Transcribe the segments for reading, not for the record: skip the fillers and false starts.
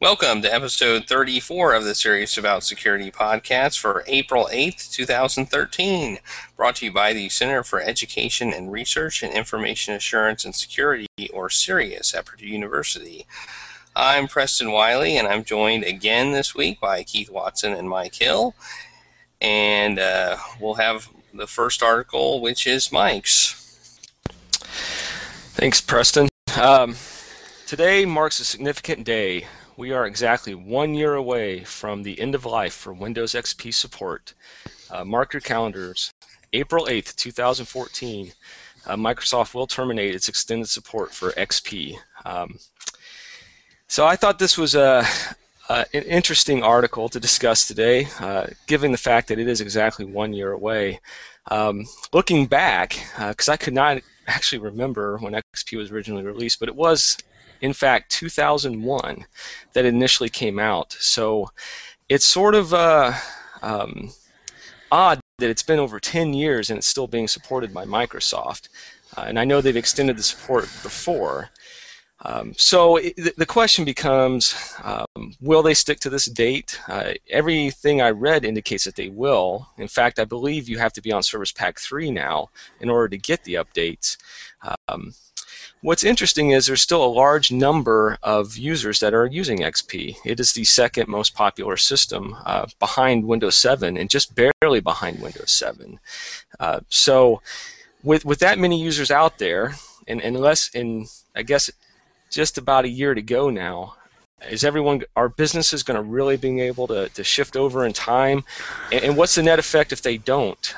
Welcome to episode 34 of the Serious About Security podcast for April 8th, 2013. Brought to you by the Center for Education and Research in Information Assurance and Security, or CERIAS, at Purdue University. I'm Preston Wiley, and I'm joined again this week by Keith Watson and Mike Hill. And we'll have the first article, which is Mike's. Thanks, Preston. Today marks a significant day. We are exactly 1 year away from the end of life for Windows XP support. Mark your calendars. April 8th, 2014, Microsoft will terminate its extended support for XP. So I thought this was an interesting article to discuss today, given the fact that it is exactly 1 year away. Looking back, because I could not actually remember when XP was originally released, but it was in fact 2001 that initially came out. So it's sort of odd that it's been over 10 years and it's still being supported by Microsoft. And I know they've extended the support before. So the question becomes, will they stick to this date? Everything I read indicates that they will. In fact, I believe you have to be on Service Pack 3 now in order to get the updates. What's interesting is there's still a large number of users that are using XP. It is the second most popular system behind Windows 7 and just barely behind Windows 7. So with that many users out there, and I guess just about a year to go now, are businesses going to really being able to shift over in time? And what's the net effect if they don't?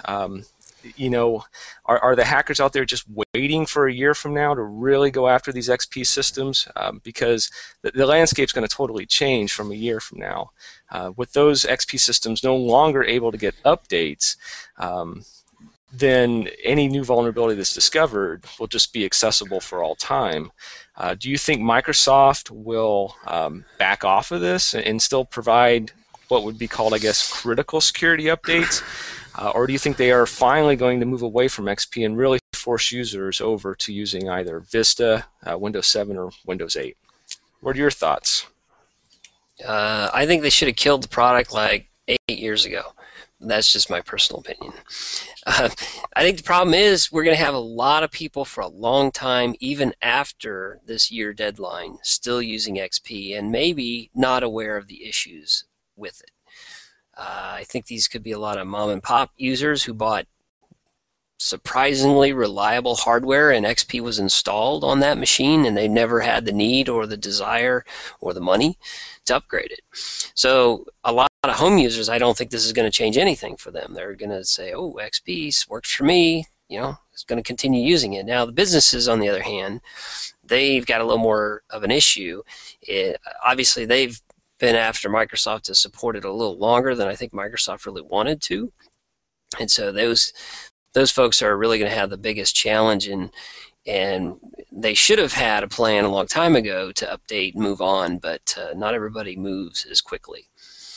Are the hackers out there just waiting for a year from now to really go after these XP systems? Because the landscape's going to totally change from a year from now. With those XP systems no longer able to get updates, then any new vulnerability that's discovered will just be accessible for all time. Do you think Microsoft will back off of this and still provide what would be called, I guess, critical security updates? Or do you think they are finally going to move away from XP and really force users over to using either Vista, Windows 7, or Windows 8? What are your thoughts? I think they should have killed the product like 8 years ago. That's just my personal opinion. I think the problem is we're going to have a lot of people for a long time, even after this year deadline, still using XP and maybe not aware of the issues with it. I think these could be a lot of mom and pop users who bought surprisingly reliable hardware and XP was installed on that machine and they never had the need or the desire or the money to upgrade it. So a lot of home users, I don't think this is going to change anything for them. They're going to say, oh, XP works for me, it's going to continue using it. Now the businesses, on the other hand, they've got a little more of an issue. Obviously they've been after Microsoft to support it a little longer than I think Microsoft really wanted to. And so those folks are really going to have the biggest challenge, and they should have had a plan a long time ago to update and move on, but not everybody moves as quickly.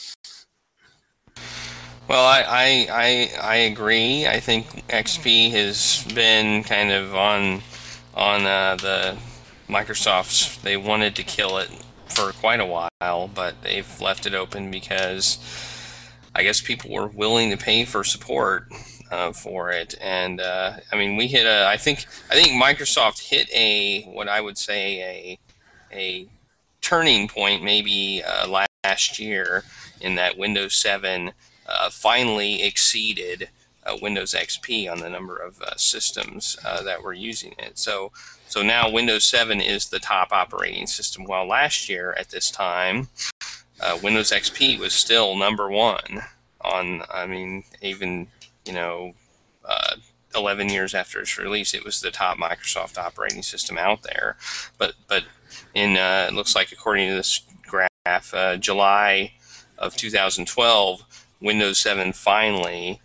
Well, I agree. I think XP has been kind of on the Microsoft's. They wanted to kill it for quite a while, but they've left it open because I guess people were willing to pay for support for it. And we hit I think Microsoft hit what I would say a turning point maybe last year, in that Windows 7 finally exceeded Windows XP on the number of systems that were using it. So now Windows 7 is the top operating system, while last year at this time, Windows XP was still number one on, 11 years after its release, it was the top Microsoft operating system out there. But it looks like, according to this graph, July of 2012, Windows 7 finally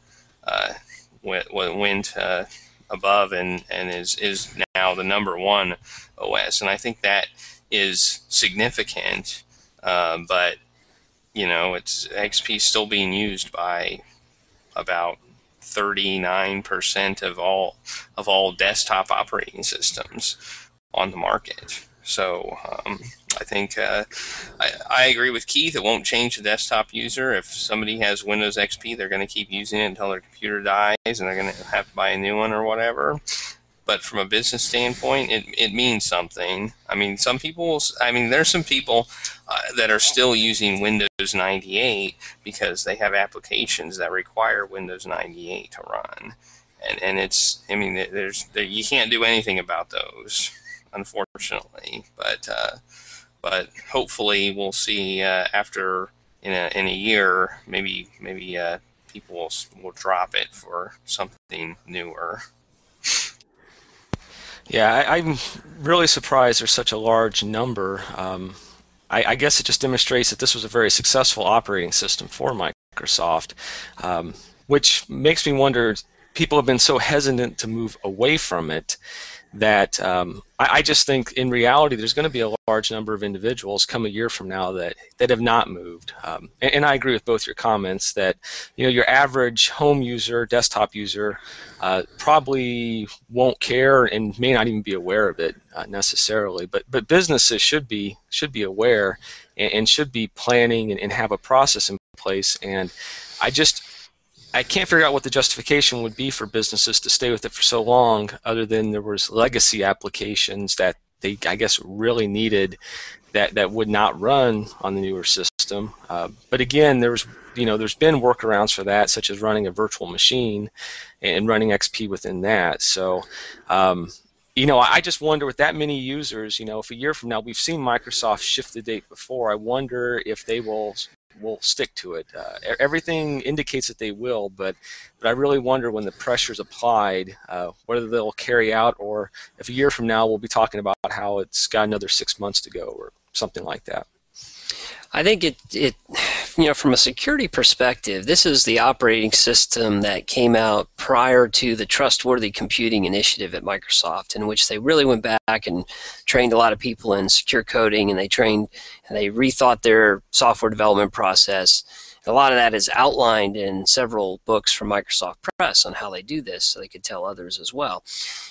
went above and is now the number one OS. And I think that is significant, but it's XP still being used by about 39% of all desktop operating systems on the market. So I think I agree with Keith. It won't change the desktop user. If somebody has Windows XP, they're going to keep using it until their computer dies, and they're going to have to buy a new one or whatever. But from a business standpoint, it means something. I mean, there's some people that are still using Windows 98 because they have applications that require Windows 98 to run. And you can't do anything about those, unfortunately. But hopefully we'll see after in a year, maybe people will drop it for something newer. Yeah, I'm really surprised there's such a large number. I guess it just demonstrates that this was a very successful operating system for Microsoft, which makes me wonder, people have been so hesitant to move away from it that I just think in reality there's going to be a large number of individuals come a year from now that have not moved. And I agree with both your comments that your average home user, desktop user, probably won't care and may not even be aware of it necessarily. But businesses should be aware and should be planning and have a process in place. And I can't figure out what the justification would be for businesses to stay with it for so long, other than there was legacy applications that they, I guess, really needed that would not run on the newer system. But again, there's been workarounds for that, such as running a virtual machine and running XP within that. So, I just wonder, with that many users, if a year from now, we've seen Microsoft shift the date before, I wonder if they will stick to it. Everything indicates that they will, but I really wonder when the pressure's applied, whether they'll carry out, or if a year from now we'll be talking about how it's got another 6 months to go or something like that. I think it from a security perspective, this is the operating system that came out prior to the Trustworthy Computing Initiative at Microsoft, in which they really went back and trained a lot of people in secure coding, and they rethought their software development process. A lot of that is outlined in several books from Microsoft Press on how they do this, so they could tell others as well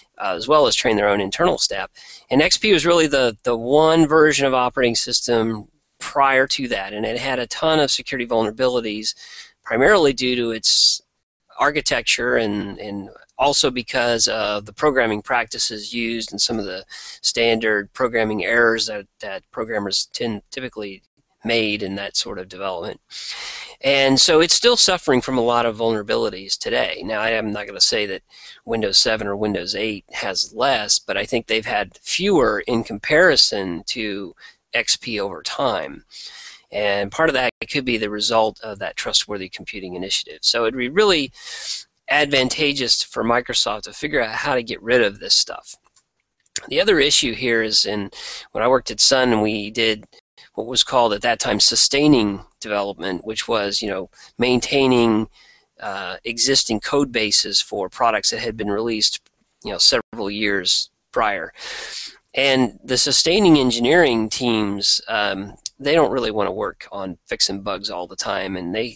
as train their own internal staff. And XP was really the one version of operating system prior to that, and it had a ton of security vulnerabilities, primarily due to its architecture and also because of the programming practices used and some of the standard programming errors that programmers typically made in that sort of development. And so it's still suffering from a lot of vulnerabilities today. Now, I am not going to say that Windows 7 or Windows 8 has less, but I think they've had fewer in comparison to XP over time. And part of that could be the result of that Trustworthy Computing Initiative. So it'd be really advantageous for Microsoft to figure out how to get rid of this stuff. The other issue here is, when I worked at Sun, we did what was called at that time sustaining development, which was maintaining existing code bases for products that had been released several years prior. And the sustaining engineering teams, they don't really want to work on fixing bugs all the time, and they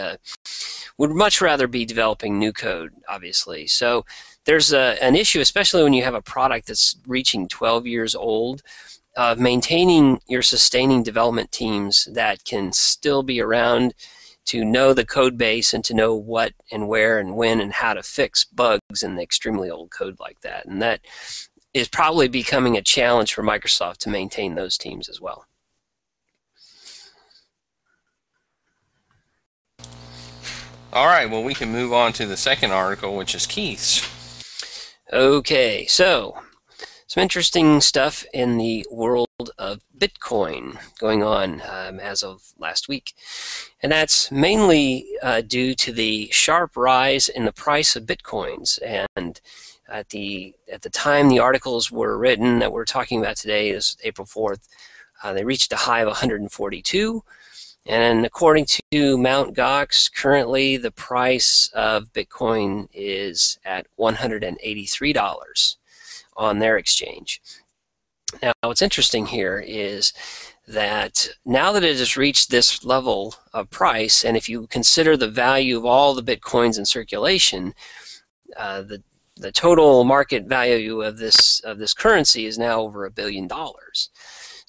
would much rather be developing new code, obviously. So there's an issue, especially when you have a product that's reaching 12 years old, of maintaining your sustaining development teams that can still be around to know the code base and to know what and where and when and how to fix bugs in the extremely old code like that. And that is probably becoming a challenge for Microsoft to maintain those teams as well. All right, well, we can move on to the second article, which is Keith's. Okay, so some interesting stuff in the world of Bitcoin going on as of last week. And that's mainly due to the sharp rise in the price of Bitcoins. And at the time the articles were written that we're talking about today, is April 4th, they reached a high of 142. And according to Mt. Gox, currently the price of Bitcoin is at $183 on their exchange. Now, what's interesting here is that now that it has reached this level of price, and if you consider the value of all the Bitcoins in circulation, the total market value of this currency is now over $1 billion.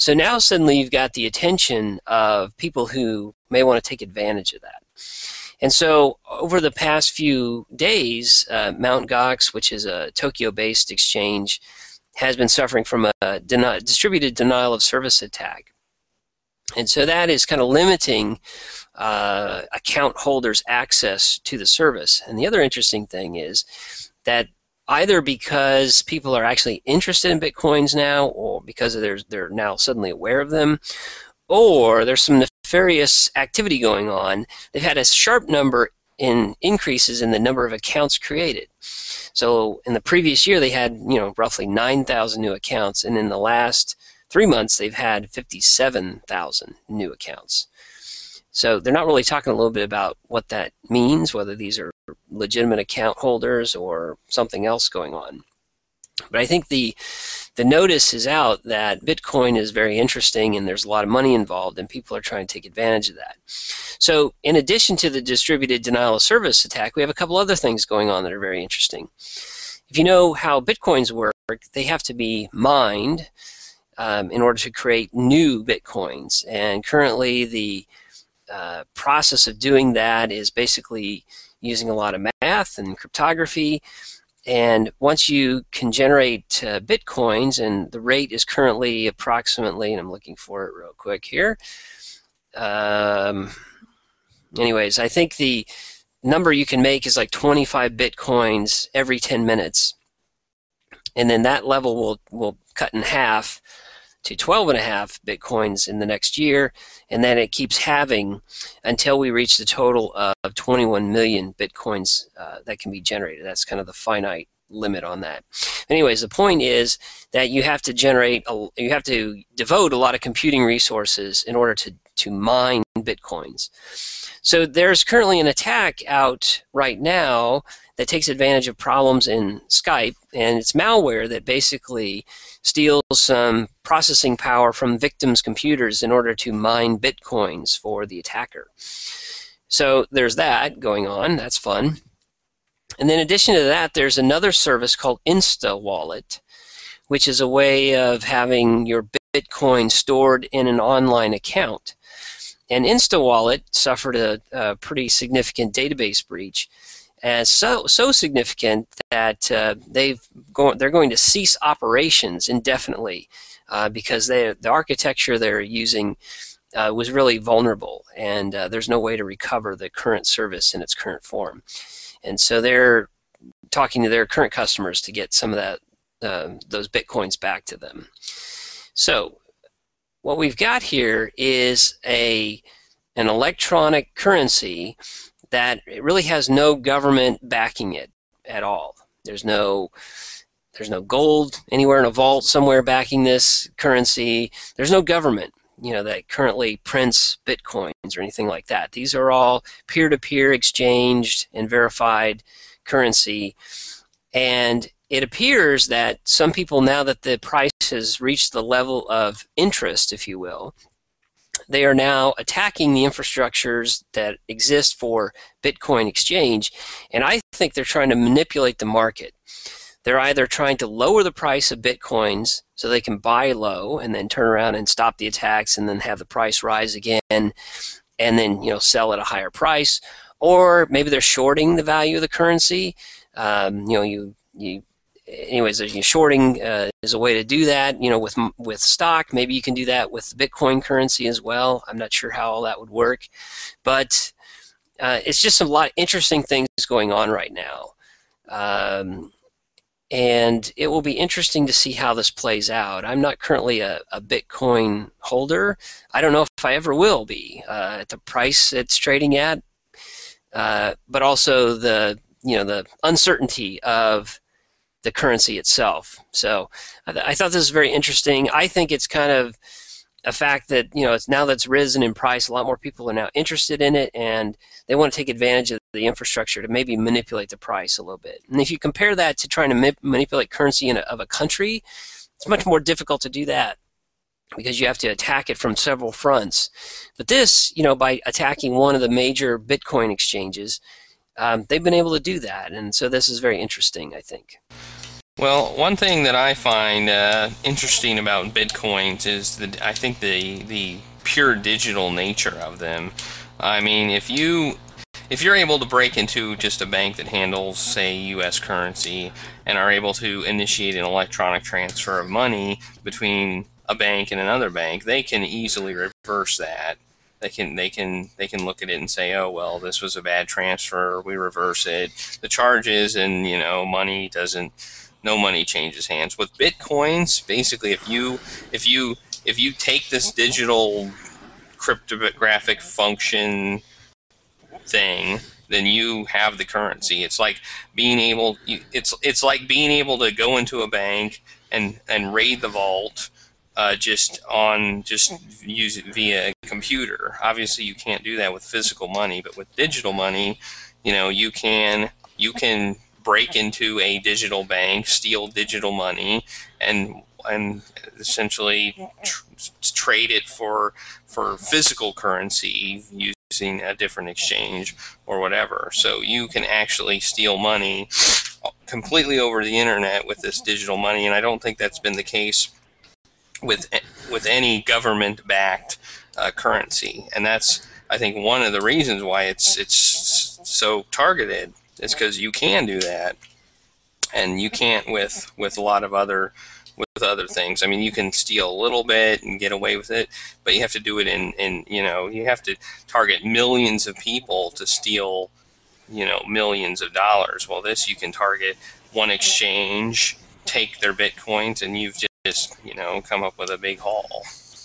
So now suddenly you've got the attention of people who may want to take advantage of that. And so over the past few days, Mt. Gox, which is a Tokyo-based exchange, has been suffering from a distributed denial of service attack. And so that is kind of limiting account holders' access to the service. And the other interesting thing is that either because people are actually interested in Bitcoins now, or because they're now suddenly aware of them, or there's some nefarious activity going on, they've had a sharp number in increases in the number of accounts created. So in the previous year, they had roughly 9,000 new accounts, and in the last 3 months, they've had 57,000 new accounts. So they're not really talking a little bit about what that means, whether these are legitimate account holders or something else going on. But I think the notice is out that Bitcoin is very interesting and there's a lot of money involved and people are trying to take advantage of that. So in addition to the distributed denial of service attack, we have a couple other things going on that are very interesting. If you know how Bitcoins work, they have to be mined in order to create new Bitcoins. And currently the process of doing that is basically using a lot of math and cryptography. And once you can generate Bitcoins, and the rate is currently approximately, and I'm looking for it real quick here. Anyways, I think the number you can make is like 25 Bitcoins every 10 minutes. And then that level will cut in half to 12.5 Bitcoins in the next year, and then it keeps halving until we reach the total of 21 million Bitcoins that can be generated. That's kind of the finite limit on that. Anyways, the point is that you have to devote a lot of computing resources in order to mine Bitcoins. So there's currently an attack out right now that takes advantage of problems in Skype, and it's malware that basically steals some processing power from victims' computers in order to mine Bitcoins for the attacker. So there's that going on. That's fun. And then in addition to that, there's another service called InstaWallet, which is a way of having your Bitcoin stored in an online account. And InstaWallet suffered a pretty significant database breach, and so significant that they're going to cease operations indefinitely because the architecture they're using was really vulnerable, and there's no way to recover the current service in its current form. And so they're talking to their current customers to get some of those Bitcoins back to them. So what we've got here is an electronic currency that it really has no government backing it at all. There's no gold anywhere in a vault somewhere backing this currency. There's no government, that currently prints Bitcoins or anything like that. These are all peer-to-peer exchanged and verified currency. And it appears that some people, now that the price has reached the level of interest, if you will, they are now attacking the infrastructures that exist for Bitcoin exchange, and I think they're trying to manipulate the market. They're either trying to lower the price of Bitcoins so they can buy low and then turn around and stop the attacks and then have the price rise again and then sell at a higher price, or maybe they're shorting the value of the currency. Anyways, shorting is a way to do that. With stock, maybe you can do that with Bitcoin currency as well. I'm not sure how all that would work, but it's just a lot of interesting things going on right now, and it will be interesting to see how this plays out. I'm not currently a Bitcoin holder. I don't know if I ever will be at the price it's trading at, but also the uncertainty of the currency itself. So I thought this was very interesting. I think it's kind of a fact that it's now that's risen in price, a lot more people are now interested in it, and they want to take advantage of the infrastructure to maybe manipulate the price a little bit. And if you compare that to trying to manipulate currency of a country, it's much more difficult to do that because you have to attack it from several fronts. But this, by attacking one of the major Bitcoin exchanges, they've been able to do that, and so this is very interesting, I think. Well, one thing that I find interesting about Bitcoins is I think the pure digital nature of them. I mean, if you're able to break into just a bank that handles, say, U.S. currency and are able to initiate an electronic transfer of money between a bank and another bank, they can easily reverse that. They can look at it and say, oh well, this was a bad transfer. We reverse it. The charges and no money changes hands. With Bitcoins, basically, if you take this digital cryptographic function thing, then you have the currency. It's like it's like being able to go into a bank and raid the vault, just use it via a computer. Obviously, you can't do that with physical money, but with digital money, you can break into a digital bank, steal digital money, and essentially trade it for physical currency using a different exchange or whatever. So you can actually steal money completely over the internet with this digital money, and I don't think that's been the case with any government-backed currency. And that's, I think, one of the reasons why it's so targeted, is because you can do that, and you can't with a lot of other things. I mean, you can steal a little bit and get away with it, but you have to do it you have to target millions of people to steal, millions of dollars. Well, this, you can target one exchange, take their Bitcoins, and you've just come up with a big haul.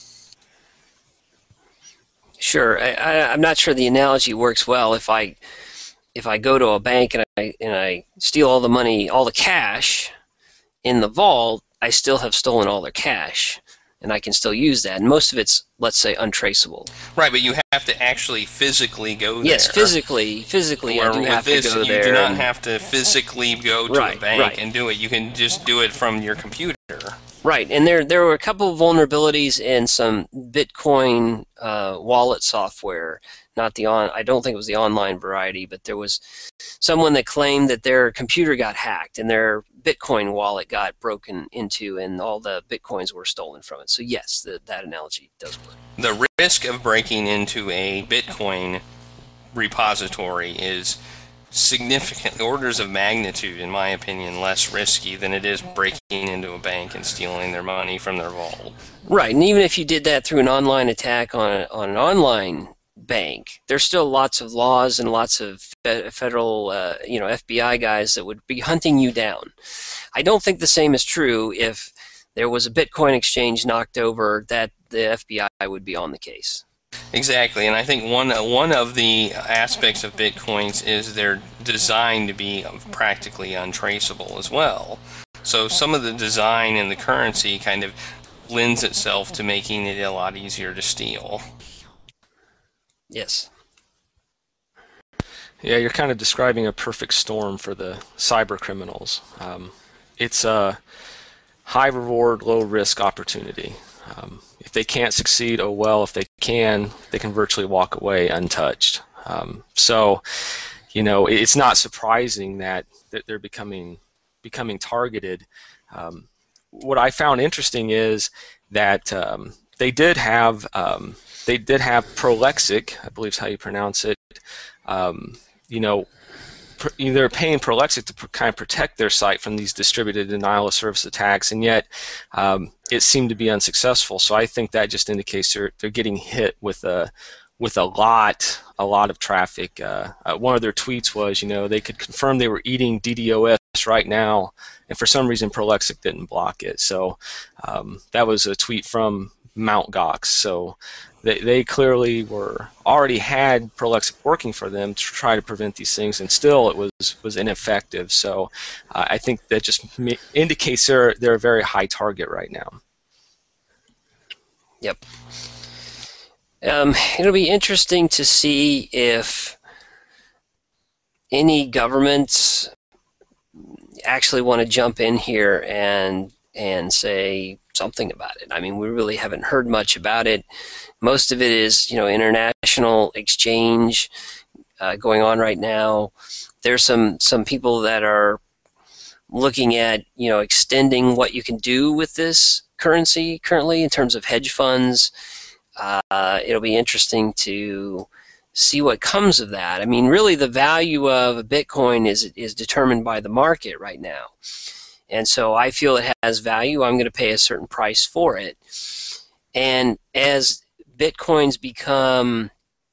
Sure, I'm not sure the analogy works well. If I go to a bank and I steal all the money, all the cash in the vault, I still have stolen all their cash, and I can still use that. And most of it's, let's say, untraceable. Right, but you have to actually physically go there. Yes, physically, I do have to go there. You do not have to physically go to a bank and do it. You can just do it from your computer. Right, and there were a couple of vulnerabilities in some Bitcoin wallet software. I don't think it was the online variety, but there was someone that claimed that their computer got hacked and their Bitcoin wallet got broken into, and all the Bitcoins were stolen from it. So yes, that analogy does work. The risk of breaking into a Bitcoin repository is significant orders of magnitude, in my opinion, less risky than it is breaking into a bank and stealing their money from their vault. Right, and even if you did that through an online attack on an online bank, there's still lots of laws and lots of federal, FBI guys that would be hunting you down. I don't think the same is true if there was a Bitcoin exchange knocked over, that the FBI would be on the case. Exactly, and I think one of the aspects of Bitcoins is they're designed to be practically untraceable as well. So some of the design in the currency kind of lends itself to making it a lot easier to steal. Yes. Yeah, you're kind of describing a perfect storm for the cyber criminals. It's a high reward, low risk opportunity. If they can't succeed, oh well. If they can virtually walk away untouched. So, it's not surprising that they're becoming targeted. What I found interesting is that they did have Prolexic, I believe is how you pronounce it. They're paying Prolexic to kind of protect their site from these distributed denial of service attacks, and yet it seemed to be unsuccessful. So I think that just indicates they're getting hit with a lot of traffic. One of their tweets was, they could confirm they were eating DDoS right now, and for some reason Prolexic didn't block it. So that was a tweet from Mt. Gox. So they clearly already had Prolexic working for them to try to prevent these things, and still it was ineffective. So I think that just indicates they're a very high target right now. Yep. It'll be interesting to see if any governments actually want to jump in here and say something about it. I mean, we really haven't heard much about it. Most of it is, international exchange going on right now. There's some people that are looking at extending what you can do with this currency currently in terms of hedge funds. It'll be interesting to see what comes of that. I mean, really, the value of a Bitcoin is determined by the market right now. And so I feel it has value. I'm going to pay a certain price for it. And as Bitcoins become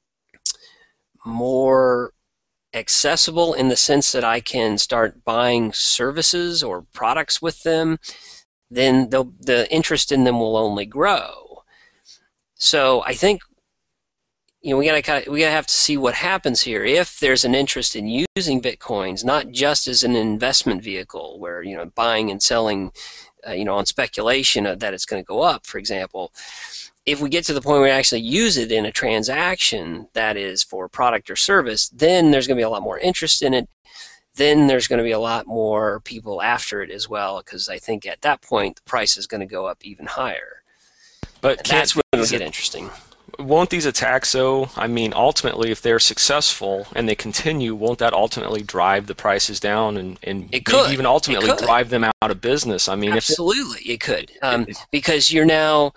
more accessible in the sense that I can start buying services or products with them, then the interest in them will only grow. So I think we gotta have to see what happens here. If there's an interest in using Bitcoins, not just as an investment vehicle where buying and selling, on speculation that it's going to go up, for example. If we get to the point where we actually use it in a transaction that is for a product or service, then there's going to be a lot more interest in it. Then there's going to be a lot more people after it as well, because I think at that point the price is going to go up even higher. But that's when it'll get interesting. Won't these attacks, though, I mean, ultimately, if they're successful and they continue, won't that ultimately drive the prices down and it could. Maybe even ultimately drive them out of business? I mean, absolutely, it could, because you're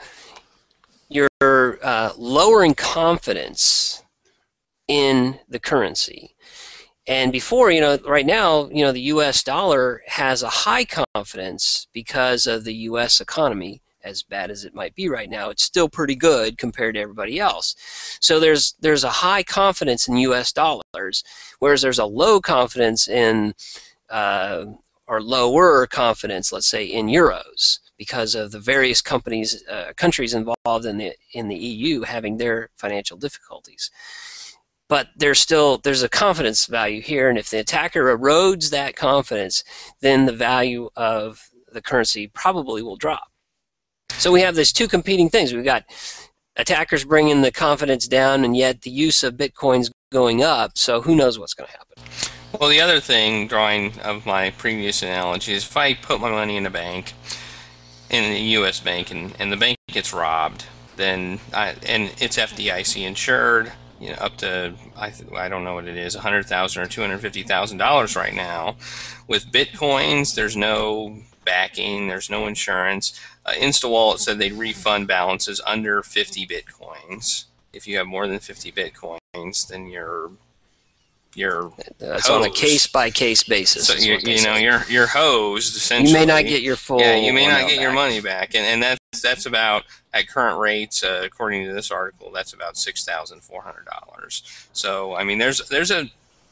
lowering confidence in the currency. And before, right now, the U.S. dollar has a high confidence because of the U.S. economy. As bad as it might be right now, it's still pretty good compared to everybody else. So there's a high confidence in U.S. dollars, whereas there's a low confidence in, or lower confidence, let's say, in euros, because of the various countries involved in the EU having their financial difficulties. But there's a confidence value here, and if the attacker erodes that confidence, then the value of the currency probably will drop. So we have these two competing things. We've got attackers bringing the confidence down, and yet the use of Bitcoin's going up. So who knows what's going to happen? Well, the other thing, drawing of my previous analogy, is if I put my money in a bank, in a U.S. bank, and the bank gets robbed, then and it's FDIC insured, up to I don't know what it is, $100,000 or $250,000 right now. With Bitcoins, there's no backing, there's no insurance. InstaWallet said they'd refund balances under 50 Bitcoins. If you have more than 50 Bitcoins, then you're that's hosed. On a case-by-case basis. So you're hosed, essentially. You may not get your full. Yeah, you may not get your back. money back, and that's about, at current rates, according to this article, that's about $6,400. So I mean, there's a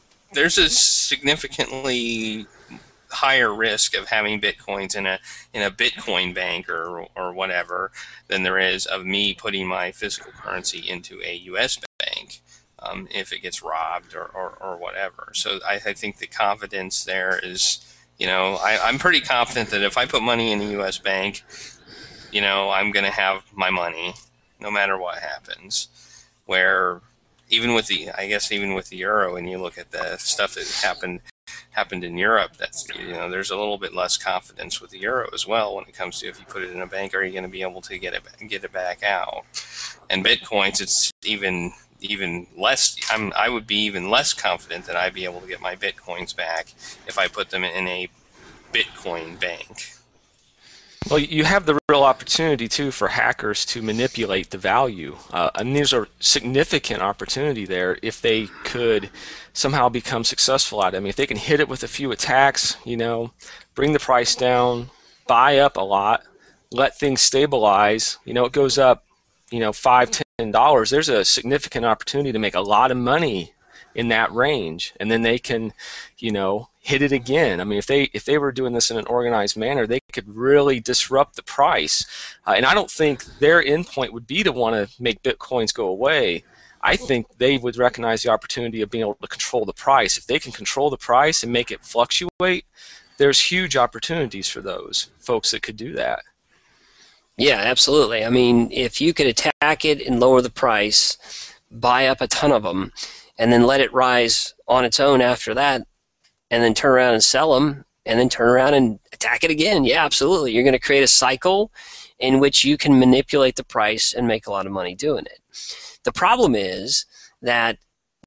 significantly higher risk of having Bitcoins in a Bitcoin bank or whatever than there is of me putting my physical currency into a U.S. bank if it gets robbed or whatever. So I think the confidence there is, I'm pretty confident that if I put money in a U.S. bank, I'm going to have my money no matter what happens. Where even with the euro, and you look at the stuff that happened in Europe, that's there's a little bit less confidence with the euro as well when it comes to, if you put it in a bank, are you going to be able to get it back out? And Bitcoins, it's even less. I would be even less confident that I'd be able to get my Bitcoins back if I put them in a Bitcoin bank. Well, you have the real opportunity, too, for hackers to manipulate the value. And there's a significant opportunity there if they could somehow become successful at it. I mean, if they can hit it with a few attacks, bring the price down, buy up a lot, let things stabilize, it goes up, $5, $10, there's a significant opportunity to make a lot of money in that range. And then they can, hit it again. I mean, if they were doing this in an organized manner, they could really disrupt the price. And I don't think their endpoint would be to want to make Bitcoins go away. I think they would recognize the opportunity of being able to control the price. If they can control the price and make it fluctuate, there's huge opportunities for those folks that could do that. Yeah, absolutely. I mean, if you could attack it and lower the price, buy up a ton of them, and then let it rise on its own after that, and then turn around and sell them, and then turn around and attack it again. Yeah, absolutely. You're going to create a cycle in which you can manipulate the price and make a lot of money doing it. The problem is that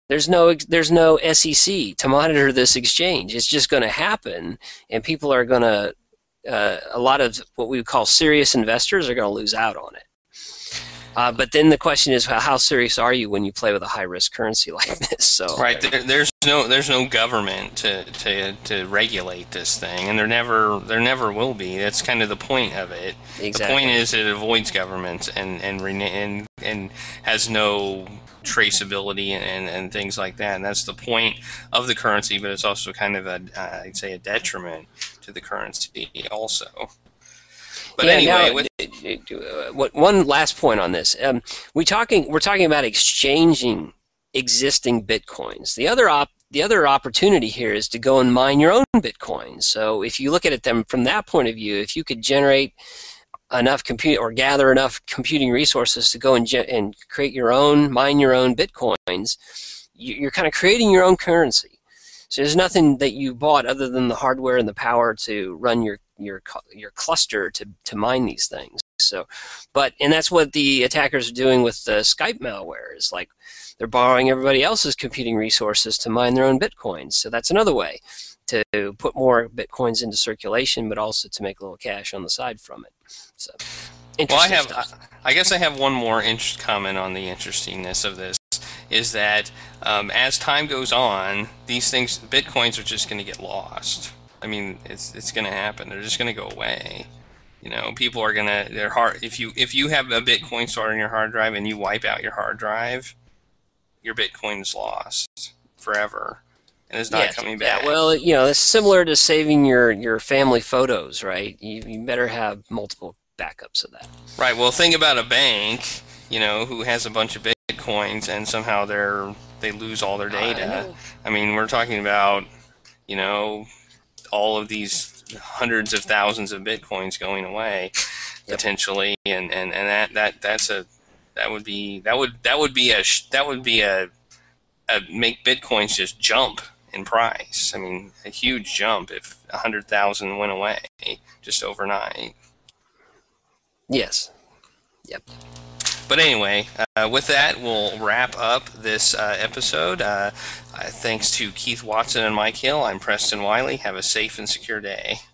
There's no SEC to monitor this exchange. It's just going to happen, and people are going to a lot of what we would call serious investors are going to lose out on it. But then the question is, how serious are you when you play with a high risk currency like this? So right, there's no government to regulate this thing, and there never will be. That's kind of the point of it. Exactly. The point is it avoids government and has no traceability and things like that. And that's the point of the currency, but it's also kind of I'd say a detriment to the currency also. But anyway, one last point on this. We're talking about exchanging existing bitcoins. The other opportunity here is to go and mine your own bitcoins. So if you look at it from that point of view, if you could generate enough gather enough computing resources to go and mine your own bitcoins, you're kind of creating your own currency. So there's nothing that you bought other than the hardware and the power to run your cluster to mine these things. And that's what the attackers are doing with the Skype malware. Is like they're borrowing everybody else's computing resources to mine their own bitcoins. So that's another way to put more bitcoins into circulation, but also to make a little cash on the side from it. So, I guess I have one more comment on the interestingness of this. Is that as time goes on, these things, bitcoins, are just going to get lost. I mean, it's going to happen. They're just going to go away. You know, people are gonna if you have a Bitcoin stored on your hard drive and you wipe out your hard drive, your Bitcoin's lost forever, and it's not coming back. Yeah, well, it's similar to saving your family photos, right? You better have multiple backups of that. Right. Well, think about a bank, who has a bunch of Bitcoins and somehow they lose all their data. I mean, we're talking about, all of these hundreds of thousands of Bitcoins going away potentially, and that would be make Bitcoins just jump in price. I mean, a huge jump if 100,000 went away just overnight. Yes. Yep. But anyway, with that, we'll wrap up this episode. Thanks to Keith Watson and Mike Hill, I'm Preston Wiley. Have a safe and secure day.